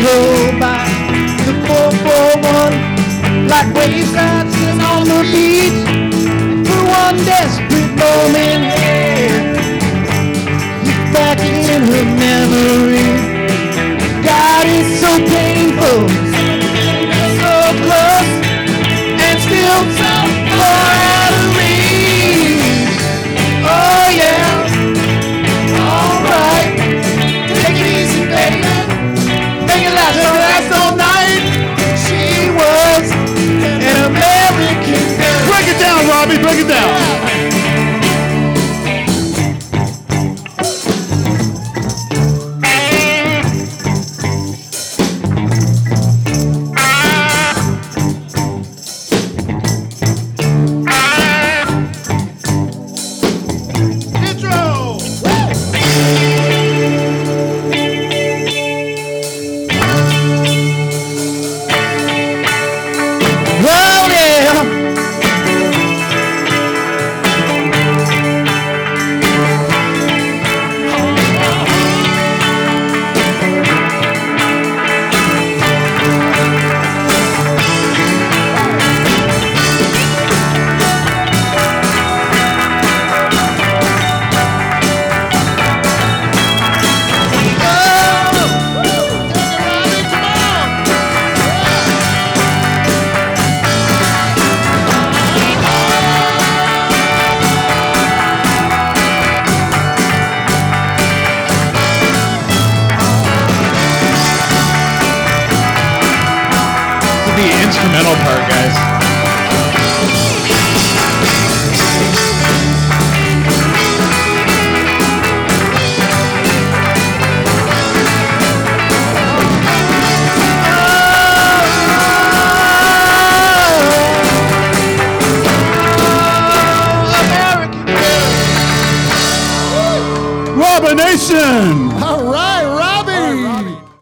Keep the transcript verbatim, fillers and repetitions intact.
roll by the four four one like waves crashing on the beach. For one desperate moment, he's back in her memory. God is so painful, so close, and still so far out of reach. Oh yeah, alright, take it easy, baby. Make it last, don't last all night. She was an American girl. Break it down, Robbie, break it down. Instrumental part, guys. Robination!